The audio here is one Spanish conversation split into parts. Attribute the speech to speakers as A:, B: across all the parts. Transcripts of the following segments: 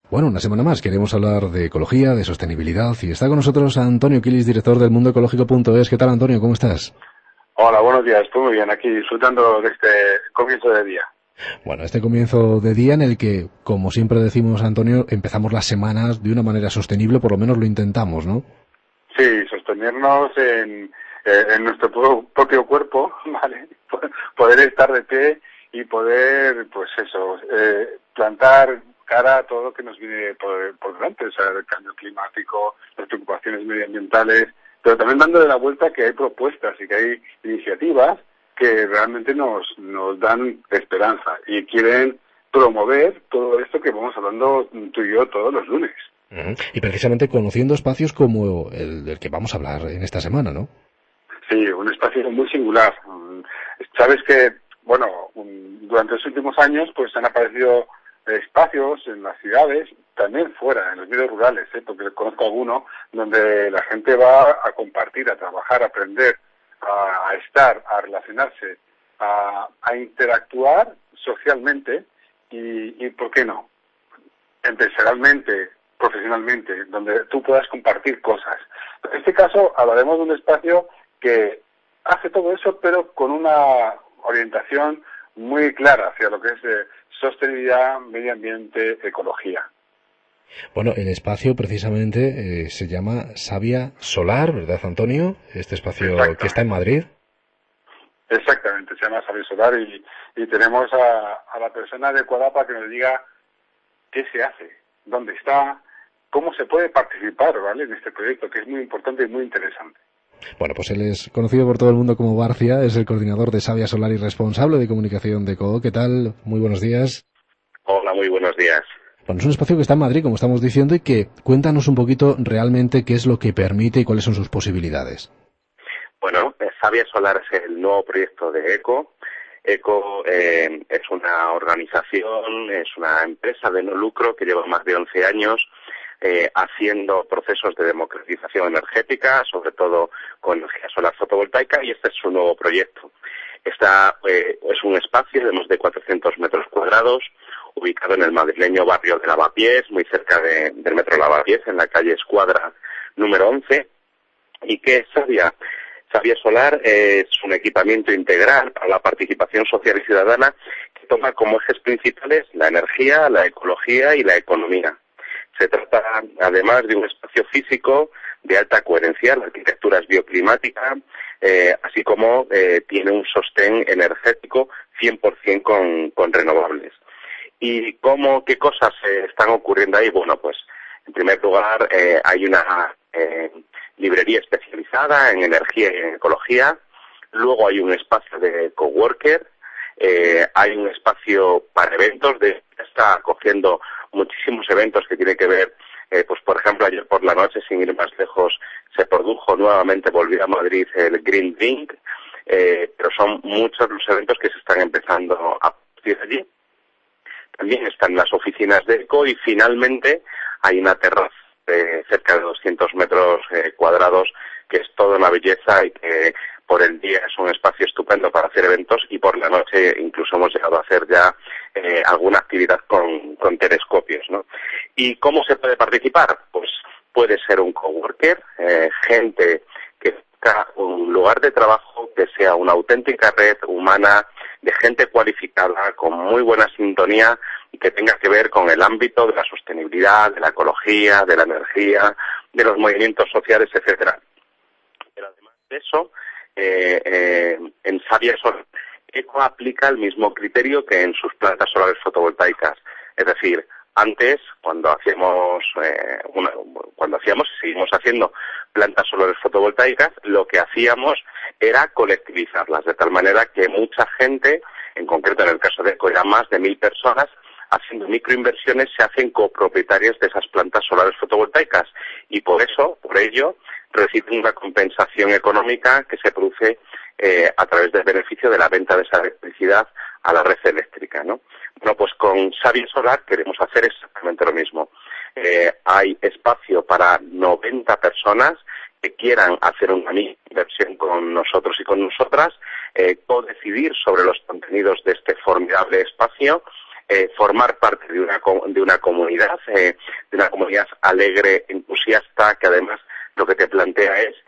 A: Bueno, una semana más queremos hablar de ecología, de sostenibilidad, y está con nosotros Antonio Quilis, director del mundoecológico.es. ¿Qué tal, Antonio? ¿Cómo estás?
B: Hola, buenos días. Estoy muy bien aquí disfrutando de este comienzo de día.
A: Bueno, este comienzo de día en el que, como siempre decimos, Antonio, empezamos las semanas de una manera sostenible, por lo menos lo intentamos, ¿no?
B: Sí, sostenernos en nuestro propio cuerpo, ¿vale? Poder estar de pie y poder, pues eso, plantar cara a todo lo que nos viene por delante, o sea, el cambio climático, las preocupaciones medioambientales, pero también dándole la vuelta que hay propuestas y que hay iniciativas que realmente nos dan esperanza y quieren promover todo esto que vamos hablando tú y yo todos los lunes.
A: Y precisamente conociendo espacios como el del que vamos a hablar en esta semana, ¿no?
B: Sí, un espacio muy singular. Sabes que, bueno, durante los últimos años pues han aparecido espacios en las ciudades, también fuera, en los medios rurales, porque conozco alguno, donde la gente va a compartir, a trabajar, a aprender, a estar, a relacionarse, a interactuar socialmente y, ¿por qué no?, empresarialmente, profesionalmente, donde tú puedas compartir cosas. En este caso hablaremos de un espacio que hace todo eso, pero con una orientación muy clara hacia lo que es sostenibilidad, medio ambiente, ecología.
A: Bueno, el espacio precisamente se llama Savia Solar, ¿verdad, Antonio? Este espacio que está en Madrid.
B: Exactamente, se llama Savia Solar y tenemos a la persona adecuada para que nos diga qué se hace, dónde está, cómo se puede participar, ¿vale?, en este proyecto, que es muy importante y muy interesante.
A: Bueno, pues él es conocido por todo el mundo como Barcia, es el coordinador de Savia Solar y responsable de comunicación de CO. ¿Qué tal? Muy buenos días.
C: Hola, muy buenos días.
A: Bueno, es un espacio que está en Madrid, como estamos diciendo, y que cuéntanos un poquito realmente qué es lo que permite y cuáles son sus posibilidades.
C: Bueno, Savia Solar es el nuevo proyecto de ECO. ECO es una organización, es una empresa de no lucro que lleva más de 11 años haciendo procesos de democratización energética, sobre todo con energía solar fotovoltaica, y este es su nuevo proyecto. Es un espacio de más de 400 metros cuadrados, ubicado en el madrileño barrio de Lavapiés, muy cerca del metro Lavapiés, en la calle Escuadra número 11, y que es Savia Solar es un equipamiento integral para la participación social y ciudadana que toma como ejes principales la energía, la ecología y la economía. Se trata, además, de un espacio físico de alta coherencia, la arquitectura es bioclimática, así como tiene un sostén energético 100% con renovables. ¿Y qué cosas están ocurriendo ahí? Bueno, pues, en primer lugar, hay una librería especializada en energía y en ecología. Luego hay un espacio de coworker. Hay un espacio para eventos. Está acogiendo muchísimos eventos que tienen que ver, pues por ejemplo, ayer por la noche, sin ir más lejos, se produjo nuevamente, volvió a Madrid el Green Drink, pero son muchos los eventos que se están empezando a producir allí. También están las oficinas de ECO y finalmente hay una terraza de cerca de 200 metros cuadrados que es toda una belleza y que por el día es un espacio estupendo para hacer eventos y por la noche incluso hemos llegado a hacer ya alguna actividad con telescopios, ¿no? ¿Y cómo se puede participar? Pues puede ser un coworker, gente que busca un lugar de trabajo que sea una auténtica red humana de gente cualificada, con muy buena sintonía y que tenga que ver con el ámbito de la sostenibilidad, de la ecología, de la energía, de los movimientos sociales, etcétera. Pero además de eso, en Savia Solar, ECO aplica el mismo criterio que en sus plantas solares fotovoltaicas. Es decir, antes, cuando hacíamos y seguimos haciendo plantas solares fotovoltaicas, lo que hacíamos era colectivizarlas, de tal manera que mucha gente, en concreto en el caso de ECO ya más de 1.000 personas, haciendo microinversiones se hacen copropietarias de esas plantas solares fotovoltaicas y por ello reciben una compensación económica que se produce a través del beneficio de la venta de esa electricidad a la red eléctrica, ¿no? Bueno, pues con Savia Solar queremos hacer exactamente lo mismo. Hay espacio para 90 personas que quieran hacer una inversión con nosotros y con nosotras, co-decidir sobre los contenidos de este formidable espacio, formar parte de una comunidad alegre, entusiasta, que además lo que te plantea es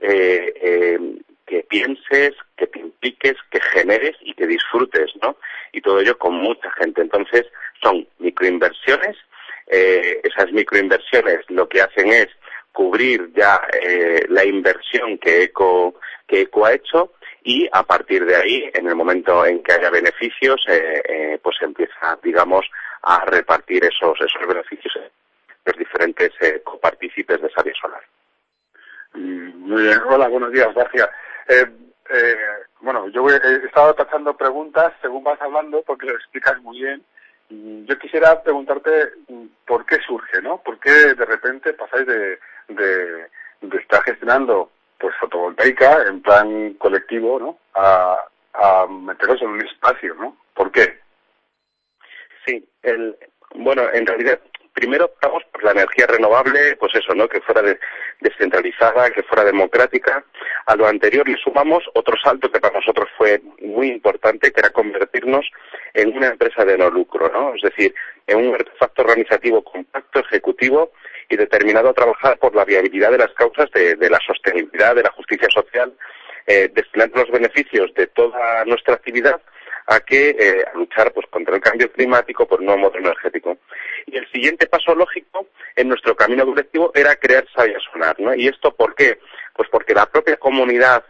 C: que pienses, que te impliques, que generes y que disfrutes, ¿no? Y todo ello con mucha gente. Entonces, son microinversiones. Esas microinversiones lo que hacen es cubrir ya la inversión que ECO ha hecho, y a partir de ahí, en el momento en que haya beneficios, pues empieza, digamos, a repartir esos beneficios en los diferentes copartícipes de Sabia Solar.
B: Muy bien. Hola, buenos días, García. Bueno, yo he estado tachando preguntas según vas hablando, porque lo explicas muy bien. Yo quisiera preguntarte por qué surge, ¿no? ¿Por qué de repente pasáis de estar gestionando pues fotovoltaica en plan colectivo, ¿no? A meteros en un espacio, ¿no? ¿Por qué?
C: Sí, bueno, en realidad, primero optamos por la energía renovable, pues eso, ¿no? Que fuera descentralizada, que fuera democrática. A lo anterior le sumamos otro salto que para nosotros fue muy importante, que era convertirnos en una empresa de no lucro, ¿no? Es decir, en un artefacto organizativo compacto, ejecutivo y determinado a trabajar por la viabilidad de las causas de la sostenibilidad, de la justicia social, destinando los beneficios de toda nuestra actividad a luchar pues contra el cambio climático, por un nuevo modelo energético. Y el siguiente paso lógico en nuestro camino colectivo era crear Sabia Solar, ¿no? ¿Y esto por qué? Pues porque la propia comunidad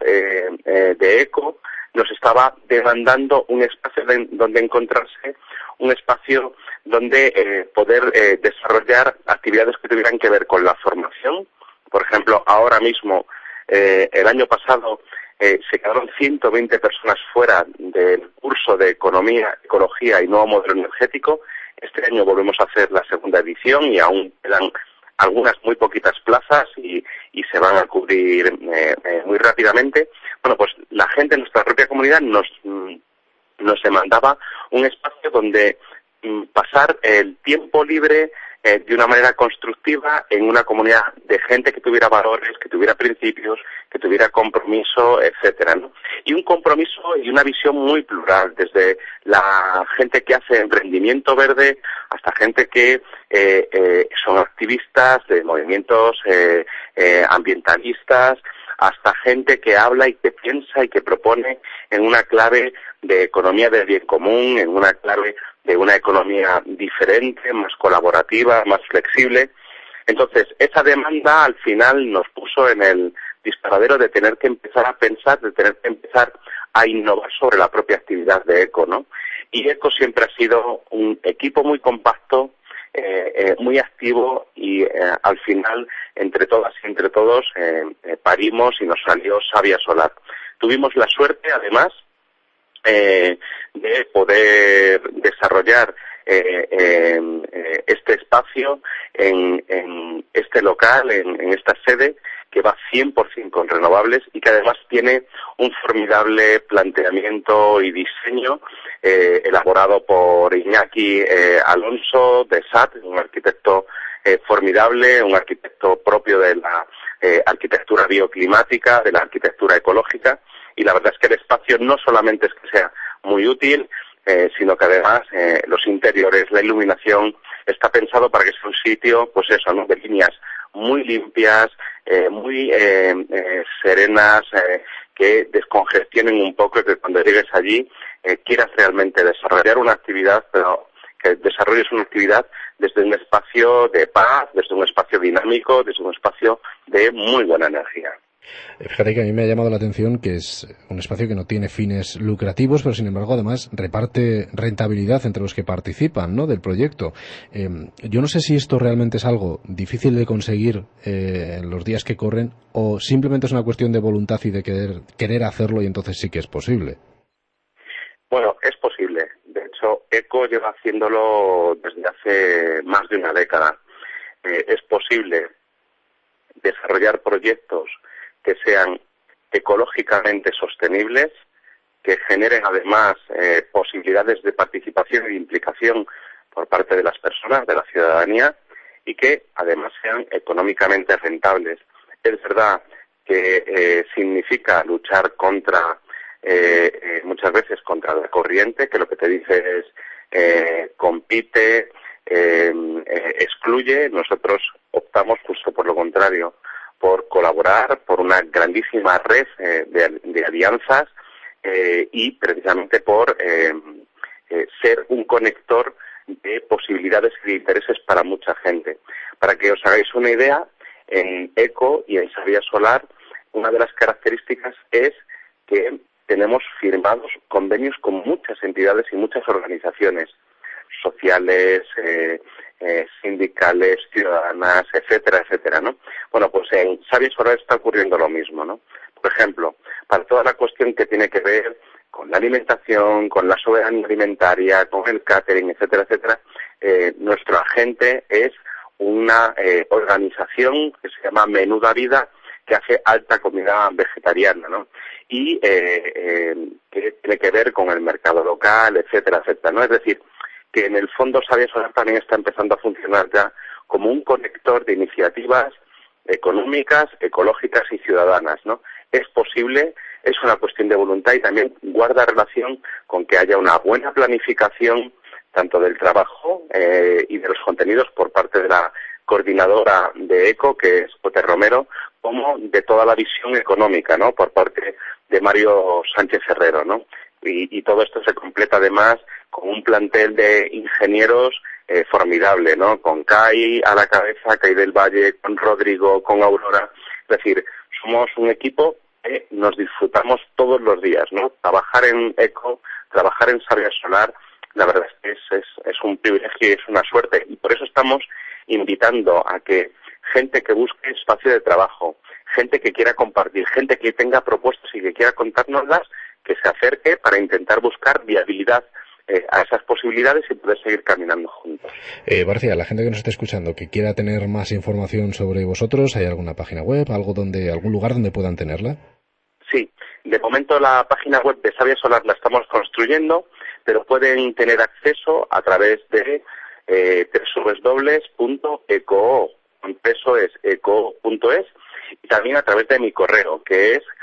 C: de ECO nos estaba demandando un espacio donde encontrarse, un espacio donde poder desarrollar actividades que tuvieran que ver con la formación. Por ejemplo, ahora mismo, el año pasado, se quedaron 120 personas fuera del curso de Economía, Ecología y Nuevo Modelo Energético. Este año volvemos a hacer la segunda edición y aún quedan algunas muy poquitas plazas y se van a cubrir muy rápidamente. Bueno, pues la gente en nuestra propia comunidad nos demandaba un espacio donde pasar el tiempo libre de una manera constructiva en una comunidad de gente que tuviera valores, que tuviera principios, que tuviera compromiso, etcétera, ¿no? Y un compromiso y una visión muy plural, desde la gente que hace emprendimiento verde hasta gente que son activistas de movimientos ambientalistas, hasta gente que habla y que piensa y que propone en una clave de economía del bien común, en una clave de una economía diferente, más colaborativa, más flexible. Entonces, esa demanda al final nos puso en el disparadero de tener que empezar a pensar, de tener que empezar a innovar sobre la propia actividad de ECO, ¿no? Y ECO siempre ha sido un equipo muy compacto, muy activo y al final, entre todas y entre todos, parimos y nos salió Sabia Solar. Tuvimos la suerte, además, de poder desarrollar este espacio en este local, en esta sede, que va 100% con renovables y que además tiene un formidable planteamiento y diseño elaborado por Iñaki Alonso de SAT, un arquitecto formidable, un arquitecto propio de la arquitectura bioclimática, de la arquitectura ecológica, y la verdad es que el espacio no solamente es que sea muy útil, sino que además los interiores, la iluminación, está pensado para que sea un sitio, pues eso, ¿no?, de líneas muy limpias, muy serenas, que descongestionen un poco y que cuando llegues allí quieras realmente desarrollar una actividad, pero que desarrolles una actividad desde un espacio de paz, desde un espacio dinámico, desde un espacio de muy buena energía.
A: Fíjate que a mí me ha llamado la atención que es un espacio que no tiene fines lucrativos, pero sin embargo además reparte rentabilidad entre los que participan, ¿no?, del proyecto. Yo no sé si esto realmente es algo difícil de conseguir en los días que corren o simplemente es una cuestión de voluntad y de querer hacerlo y entonces sí que es posible.
C: Bueno, es posible. De hecho, ECO lleva haciéndolo desde hace más de una década. Es posible desarrollar proyectos que sean ecológicamente sostenibles, que generen además posibilidades de participación y de implicación por parte de las personas, de la ciudadanía, y que además sean económicamente rentables. Es verdad que significa luchar contra, muchas veces contra la corriente, que lo que te dice es compite, excluye. Nosotros optamos justo por lo contrario, por colaborar, por una grandísima red de alianzas y precisamente por ser un conector de posibilidades y de intereses para mucha gente. Para que os hagáis una idea, en ECO y en Sabia Solar, una de las características es que tenemos firmados convenios con muchas entidades y muchas organizaciones sociales, sindicales, ciudadanas, etcétera, etcétera, ¿no? Bueno, pues en Sabia Solar está ocurriendo lo mismo, ¿no? Por ejemplo, para toda la cuestión que tiene que ver con la alimentación, con la soberanía alimentaria, con el catering, etcétera, etcétera, nuestro agente es una organización que se llama Menuda Vida, que hace alta comida vegetariana, ¿no? Y que tiene que ver con el mercado local, etcétera, etcétera, ¿no? Es decir, que en el fondo Sabia Solar también está empezando a funcionar ya como un conector de iniciativas económicas, ecológicas y ciudadanas, ¿no? Es posible, es una cuestión de voluntad y también guarda relación con que haya una buena planificación tanto del trabajo y de los contenidos por parte de la coordinadora de ECO, que es Pote Romero, como de toda la visión económica, ¿no? Por parte de Mario Sánchez Herrero, ¿no? Y todo esto se completa además con un plantel de ingenieros formidable, ¿no? Con Kai a la cabeza, Kai del Valle, con Rodrigo, con Aurora. Es decir, somos un equipo que nos disfrutamos todos los días, ¿no? Trabajar en ECO, trabajar en Sabia Solar, la verdad es que es un privilegio y es una suerte. Y por eso estamos invitando a que gente que busque espacio de trabajo, gente que quiera compartir, gente que tenga propuestas y que quiera contárnoslas, que se acerque para intentar buscar viabilidad a esas posibilidades y poder seguir caminando juntos.
A: Barcia, la gente que nos esté escuchando, que quiera tener más información sobre vosotros, ¿hay alguna página web, algún lugar donde puedan tenerla?
C: Sí, de momento la página web de Sabia Solar la estamos construyendo, pero pueden tener acceso a través de www.eco.es y también a través de mi correo, que es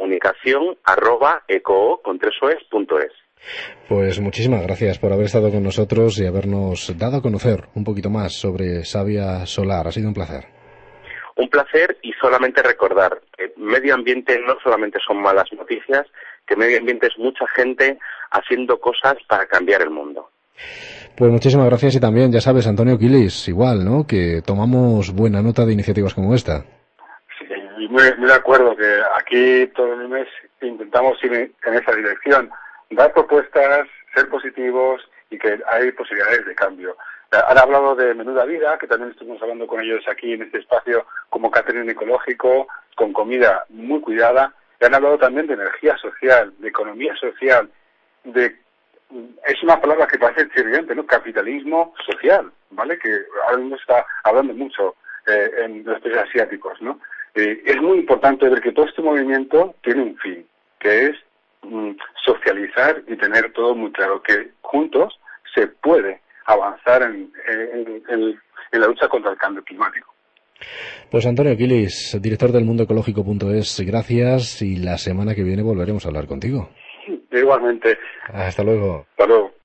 C: comunicación@eco.es.
A: Pues muchísimas gracias por haber estado con nosotros y habernos dado a conocer un poquito más sobre Sabia Solar. Ha sido un placer.
C: Un placer, y solamente recordar que medio ambiente no solamente son malas noticias, que medio ambiente es mucha gente haciendo cosas para cambiar el mundo.
A: Pues muchísimas gracias, y también, ya sabes, Antonio Quilis, igual, ¿no? Que tomamos buena nota de iniciativas como esta.
B: Sí, muy de acuerdo, que aquí todo el mes intentamos ir en esa dirección, dar propuestas, ser positivos y que hay posibilidades de cambio. Han hablado de Menuda Vida, que también estuvimos hablando con ellos aquí en este espacio, como catering ecológico, con comida muy cuidada. Y han hablado también de energía social, de economía social, es una palabra que parece chirriante, ¿no? Capitalismo social, ¿vale? Que ahora mismo está hablando mucho en los países asiáticos, ¿no? Es muy importante ver que todo este movimiento tiene un fin, que es socializar y tener todo muy claro, que juntos se puede avanzar en la lucha contra el cambio climático.
A: Pues Antonio Quilis, director del mundoecológico.es, gracias, y la semana que viene volveremos a hablar contigo.
B: Igualmente.
A: Hasta luego.
B: Hasta luego.